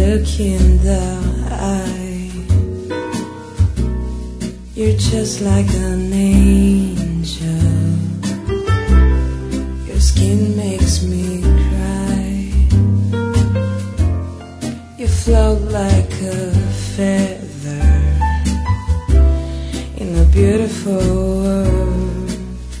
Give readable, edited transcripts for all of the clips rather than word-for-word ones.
look in the eye. You're just like an angel. Your skin makes me cry. You float like a feather in a beautiful world.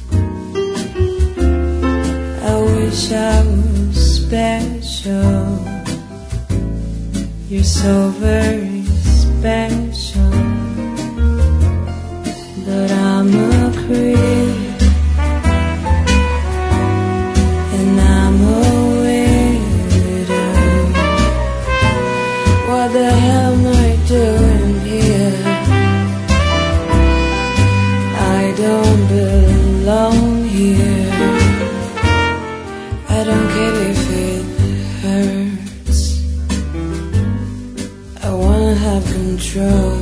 I wish I was special. You're so very special. But I'm a creep, and I'm a widow. What the hell am I doing here? I don't belong here. I don't care if it hurts. I wanna have control.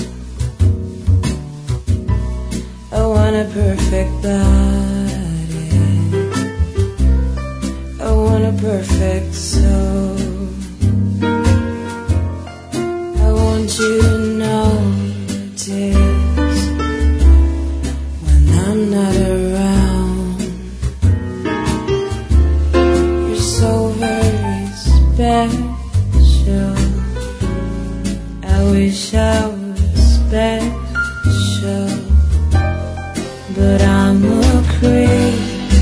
I want a perfect body. I want a perfect soul. I want you to notice when I'm not around. You're so very special. I wish I was special. But I'm a creep.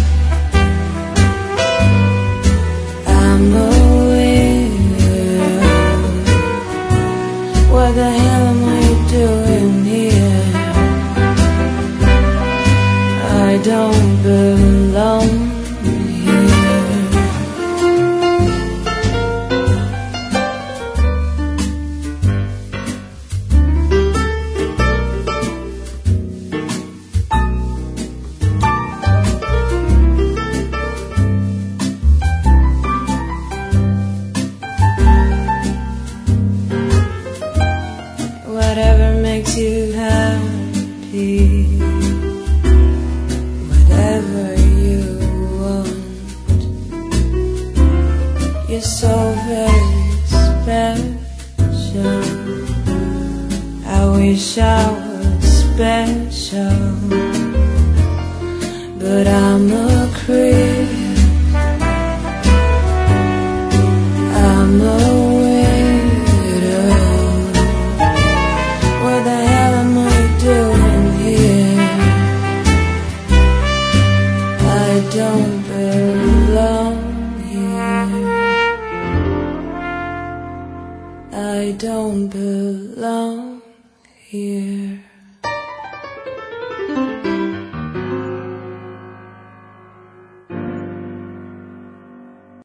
I'm a widow. What the hell am I doing here? I don't belong here. Whatever makes you happy, whatever you want. You're so very special. I wish I was special. But I'm a creep. I'm a don't belong here. I don't belong here.